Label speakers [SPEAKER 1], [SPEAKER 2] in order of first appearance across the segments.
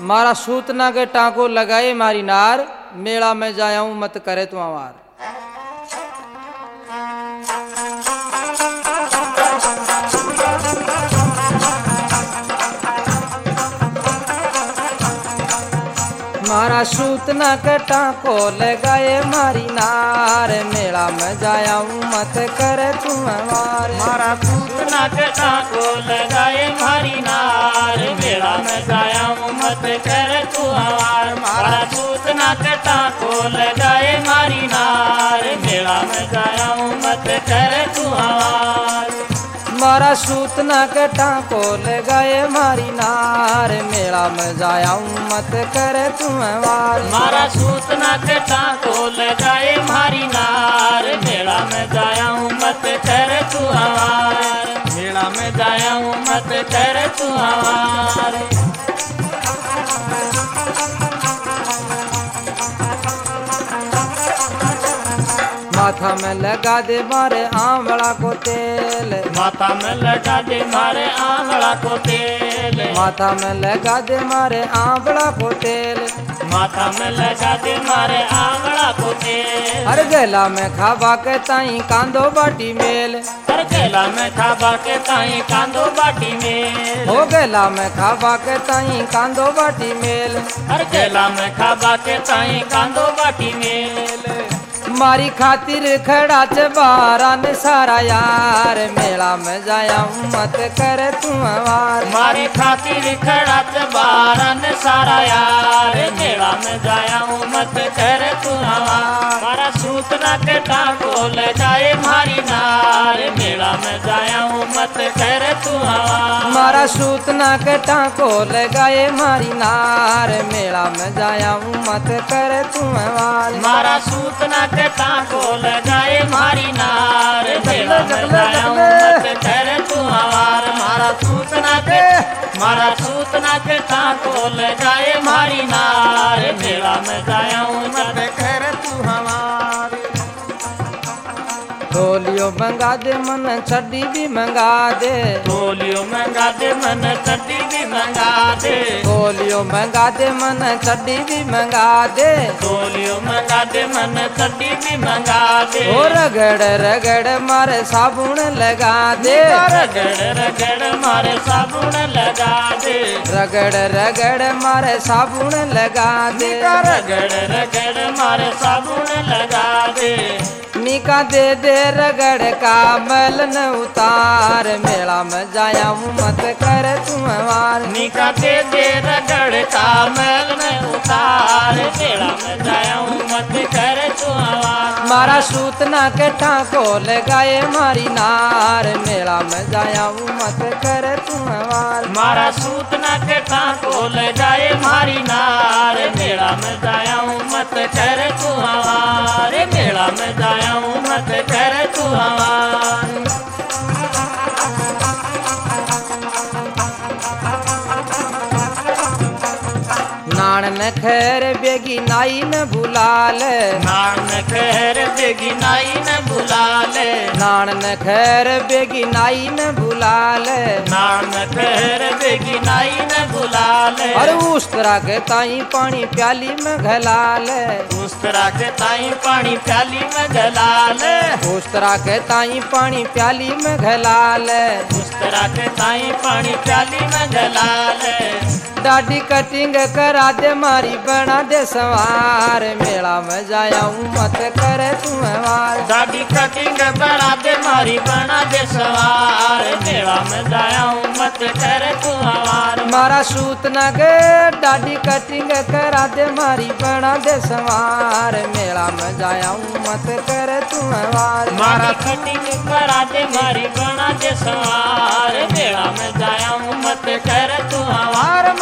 [SPEAKER 1] मारा सूतना के टाँको लगाए मारी नार, मेला में जायाऊं मत करे तू आवार। मारा सूतना के टाँको लगाए मारी नार, मेला में जायाऊं मत करे तू आवार।
[SPEAKER 2] मारा सूतना के टाँको लगाए मारी नार, मेला में जायाऊं मत करे तू आवार। मारा सूतना के टाँको लगाए मारी नार, मेला में जायाऊं मत करे तू आवार।
[SPEAKER 1] मारा सूतना के टाँको लगाए मारी नार, मेला में जायाऊं मत करे तू आवार।
[SPEAKER 2] मारा सूतना के टाँको लगाए मारी नार, मेला में जायाऊं मत करे तू आवार। मेला में जायाऊं मत करे तू आवार।
[SPEAKER 1] माथा में लगा दे मारे आंवला को तेल,
[SPEAKER 2] माथा में लगा दे मारे आंवला को तेल।
[SPEAKER 1] माथा में लगा दे मारे आंवला को तेल,
[SPEAKER 2] माथा में लगा दे मारे आंवला को तेल।
[SPEAKER 1] हर गला में खाबा के ताई कांदो बाटी मेल,
[SPEAKER 2] हर गला में खाबा के ताई कांदो बाटी मेल।
[SPEAKER 1] हो गला में खाबा के ताई कांदो बाटी मेल,
[SPEAKER 2] हर गला में खाबा के ताई कांदो बाटी मेल।
[SPEAKER 1] मारी खातिर खड़ा च बारान सारा यार, मेला में जायाऊं मत करे तू आवार।
[SPEAKER 2] मारी खातिर खड़ा च बारन सारा यार, मेला में जायाऊं मत करे तू आवार। मारा सूतना के टाँको लगाए मारी नार, मेला में जायाऊं मत करे तू आवार।
[SPEAKER 1] मारा सूतना के टाँको लगाए मारी नार, मेला में जायाऊं मत करे तू आवार।
[SPEAKER 2] मारा सूतना के टाँको लगाए मारी नार, मेला में जायाऊं मत करे तू आवार। मारा सूतना के टाँको लगाए मारी नार, मेला में जायाऊं मत करे तू आवार।
[SPEAKER 1] ढोलियो मंगा दे मन चड्डी भी मंगा दे,
[SPEAKER 2] ढोलियो मंगा दे मन चड्डी भी मंगा दे।
[SPEAKER 1] ढोलियो मंगा दे मन चड्डी भी मंगा दे,
[SPEAKER 2] ढोलियो मंगा दे मन चड्डी भी मंगा दे।
[SPEAKER 1] ओ रगड़ रगड़ मारे साबुन लगा दे,
[SPEAKER 2] रगड़ रगड़ मारे साबुन लगा दे।
[SPEAKER 1] रगड़ रगड़ मारे साबुन लगा दे,
[SPEAKER 2] रगड़ रगड़ मारे साबुन लगा दे।
[SPEAKER 1] निका दे दे रगड़ का मैल न उतार, मेला में जायाऊं मत करे तू आवार।
[SPEAKER 2] निका दे दे रगड़ का मैल न उतार, मेला में जायाऊं मत करे तू आवार।
[SPEAKER 1] मारा सूतना के टाँको लगाए मारी नार, मेला में जायाऊं मत करे तू आवार।
[SPEAKER 2] मारा सूतना के टाँको लगाए मारी नार, मेला में जायाऊं मत करे तू आवार। मेला में जायाऊं मत करे तू आवार।
[SPEAKER 1] नान न खैर बेगी नाई न भुला ले,
[SPEAKER 2] नान खैर बेगी नाई न भुला ले।
[SPEAKER 1] नान न खैर बेगी नाई न भुला ले,
[SPEAKER 2] नान खैर बेगी नाई न भुला ले।
[SPEAKER 1] अरे उस तरह के ताई पानी प्याली में घला ले,
[SPEAKER 2] उस तरह के ताई पानी प्याली में घला ले।
[SPEAKER 1] उस तरह के ताई पानी प्याली में घला ले,
[SPEAKER 2] उस तरह के ताई पानी प्याली में घला ले।
[SPEAKER 1] दाढ़ी कटिंग करा दे मारी बना दे सवार, मेला में जायाऊं मत करे तू आवार।
[SPEAKER 2] दाढ़ी कटिंग करा दे मारी बना दे सवार, मेला में जायाऊं मत करे तू आवार।
[SPEAKER 1] मारा सूतना के दाढ़ी कटिंग करा दे मारी बना दे सवार, मेला में जायाऊं मत करे तू आवार।
[SPEAKER 2] मारा कटिंग करा दे मारी बना दे सवार, मेला में जायाऊं मत करे तू आवार।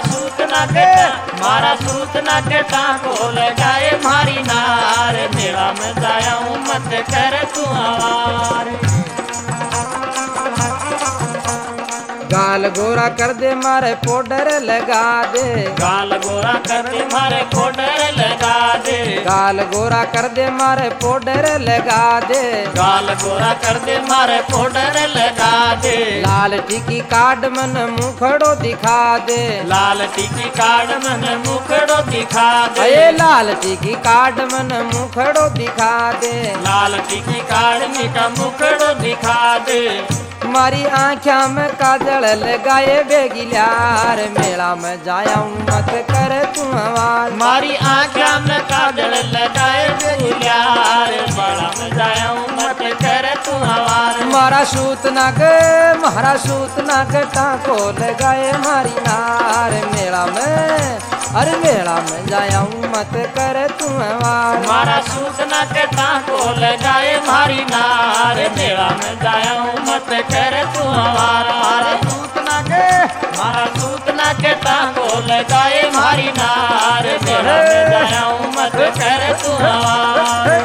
[SPEAKER 2] मारा सूतना के टाँको लगाए मारी नार, मेला में जायाऊं मत करे तू आवार।
[SPEAKER 1] गाल गोरा कर दे मारे पाउडर लगा दे,
[SPEAKER 2] गाल गोरा कर दे मारे पाउडर लगा दे,
[SPEAKER 1] गाल गोरा कर दे मारे पाउडर लगा दे,
[SPEAKER 2] गाल गोरा कर दे मारे पाउडर लगा दे,
[SPEAKER 1] लाल टिकी कार्ड मन मुखड़ो दिखा दे,
[SPEAKER 2] लाल टिकी कार्ड मन मुखड़ो दिखा दे,
[SPEAKER 1] अये लाल टिकी कार्ड मन मुखड़ो दिखा दे,
[SPEAKER 2] लाल टिकी कार्ड में का मुखड़ो दिखा दे,
[SPEAKER 1] मारी आँखा में काजल लगाए बेगिल्यार, मेला में जायाऊं मत कर तू हमार,
[SPEAKER 2] मारी आँखा में काजल लगाए बेगिल्यार, मेला में जायाऊं मत कर तू हमार,
[SPEAKER 1] मारा सूत नाक मारा सूत नाक टाको लगाए मारी नार, मेला में अरे मेला में जायाऊं मत कर तू हमार,
[SPEAKER 2] मारा सूत ना के टाको लगाए मारी नार, मेला में जायाऊं मत कर तू हमारा, मारा सूत ना के टाको लगाए मारी नार, मेला में जायाऊं मत कर तू हमारा।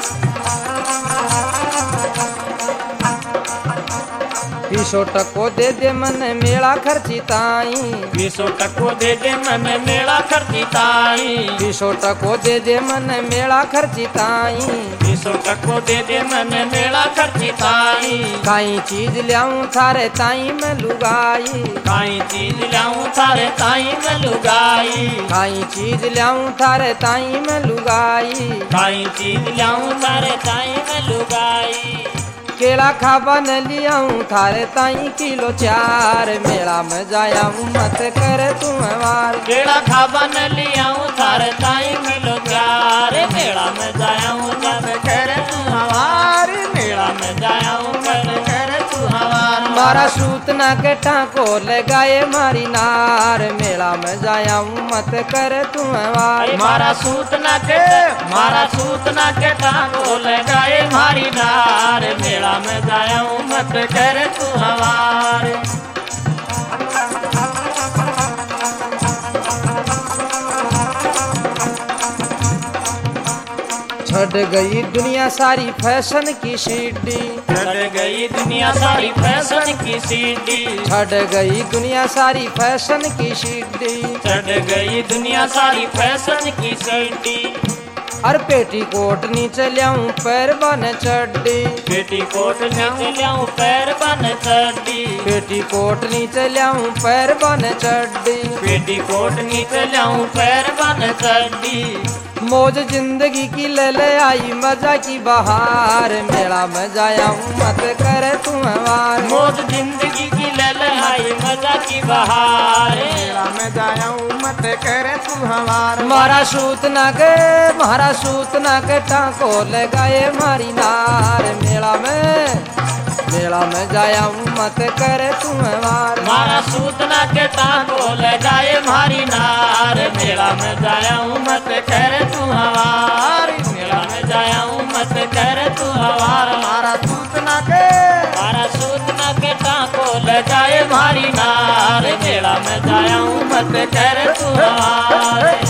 [SPEAKER 1] बीसो टको दे दे मन मेला खर्ची ताई,
[SPEAKER 2] बीसो टको दे दे मन मेला खर्ची ताई,
[SPEAKER 1] बीसो टको दे दे मन मेला खर्ची ताई,
[SPEAKER 2] बीसो टको दे दे मन मेला खर्ची ताई,
[SPEAKER 1] काई चीज ल्याऊं थारे ताई में लुगाई,
[SPEAKER 2] काई चीज लाऊं थारे ताई में लुगाई,
[SPEAKER 1] काई चीज ल्याऊं थारे ताई में लुगाई,
[SPEAKER 2] काई चीज लाऊं थारे ताई में लुगाई,
[SPEAKER 1] केला खाबा न लियाऊं थारे ताई किलो चार, मेला में जायाऊं मत कर तू हमार,
[SPEAKER 2] केला खाबा न लियाऊं थारे ताई किलो चार, मेला में जायाऊं मत कर तू हमार, मेला में जायाऊं मत कर तू हमार,
[SPEAKER 1] मारा सूत ना के टाको लगाए मारी नार, मेला में जायाऊं मत कर तू हमार,
[SPEAKER 2] मारा सूत ना के टाको लगाए मारी नार, मेला में जायाऊं मत कर तू हमार।
[SPEAKER 1] छड़ गई दुनिया सारी फैशन की सीढ़ी,
[SPEAKER 2] छड़ गई दुनिया सारी फैशन की सीढ़ी,
[SPEAKER 1] छड़ गई दुनिया सारी फैशन की सीढ़ी,
[SPEAKER 2] छड़ गई दुनिया सारी फैशन की सीढ़ी,
[SPEAKER 1] और पेटी कोट नीचे ल्याऊं पैर बन चड्डी,
[SPEAKER 2] पेटी कोट नीचे ल्याऊं पैर बन चड्डी,
[SPEAKER 1] पेटी कोट नीचे ल्याऊं पैर बन चड्डी,
[SPEAKER 2] पेटी कोट नीचे ल्याऊं पैर बन चड्डी,
[SPEAKER 1] मौज जिंदगी की ले आई मजा की बहार, मेला में जायाऊं मत कर तू हमार,
[SPEAKER 2] मौज जिंदगी की ले आई मजा की बहार,
[SPEAKER 1] मेला में जायाऊं मत कर तू हमार, मारा सूत ना के टाको लगाए मारी नार, मेला में जायाऊं मत कर तू हमार,
[SPEAKER 2] मारा सूत ना के टाको लगाए मारी नार, मेला में जायाऊं मत कर तू हमार, मेला में जायाऊं मत कर तू हमार,
[SPEAKER 1] मारा सूत ना
[SPEAKER 2] के टाको लगाए मारी नार, मेला में जायाऊं मत कर तू हमार।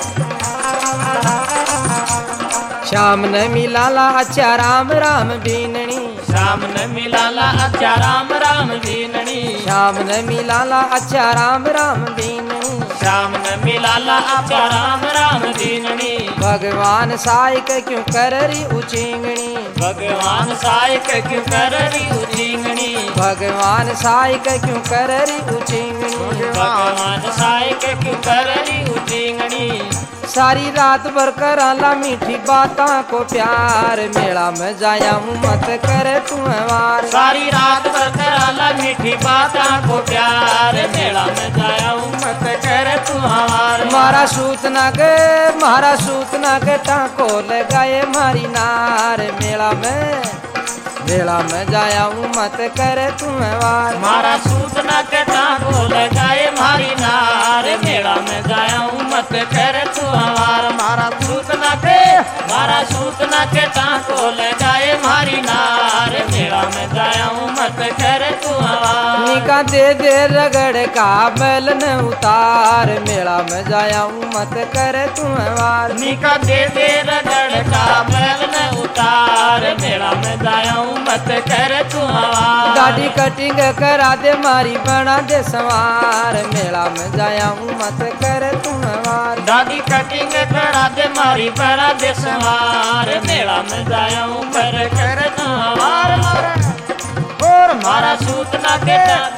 [SPEAKER 1] श्याम ने मिलाला अच्छा राम राम बीननी,
[SPEAKER 2] श्याम ने मिलाला अच्छा राम राम बीननी,
[SPEAKER 1] श्याम ने मिलाला अच्छा राम राम बीननी,
[SPEAKER 2] श्याम ने मिलाला अच्छा राम राम बीननी,
[SPEAKER 1] भगवान साइक क्यों कर रही उचिंगनी,
[SPEAKER 2] भगवान साइक क्यों कर रही उचिंगनी,
[SPEAKER 1] भगवान साइक क्यों कर रही उचिंगनी,
[SPEAKER 2] भगवान साइक क्यों कर रही उचिंगनी,
[SPEAKER 1] सारी रात भर कराला मीठी बातों को प्यार, मेला में जायाऊं मत कर तू हमार,
[SPEAKER 2] सारी रात भर कराला मीठी बातों को प्यार, मेला में जायाऊं मत कर तू हमार,
[SPEAKER 1] मारा सूत ना के टाको लगाए मारी नार, मेला में जायाऊं मत कर तू हमार,
[SPEAKER 2] मारा सूत ना के टाको लगाए मारी नार, मेला में जायाऊं मत कर तू हमार, मारा सूत ना के टाको लगाए मारी नार, मेला मेला में जाऊं मत कर तू हवार
[SPEAKER 1] निका दे दे रगड़ का मैल न उतार मेला में जाऊं मत कर तू हवार
[SPEAKER 2] निका दे दे रगड़ का मैल न उतार मेला में जाऊं मत कर तू हवार
[SPEAKER 1] दाढ़ी कटिंग करा दे मारी बना दे सवार मेला में जाऊं मत कर तू हवार
[SPEAKER 2] दाढ़ी कटिंग करा दे मारी बना दे सवार मेला में जाऊं पर कर तू हवार और मारा सूत ना के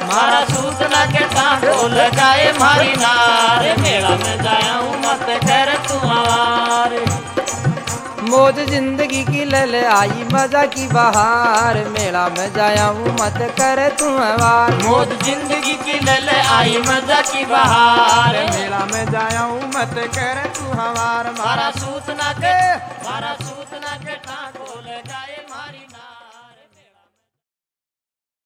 [SPEAKER 2] टांगो लगाए मारी नार मेला में जाऊं मत कर तू हवार
[SPEAKER 1] मौज जिंदगी की लल आई मजा की बहार मेला में जाऊं मत कर तू हवार
[SPEAKER 2] मौज जिंदगी की लल आई मजा की बहार
[SPEAKER 1] मेला में जाऊं मत कर तू हवार
[SPEAKER 2] मारा सूत ना के टांगो लगाए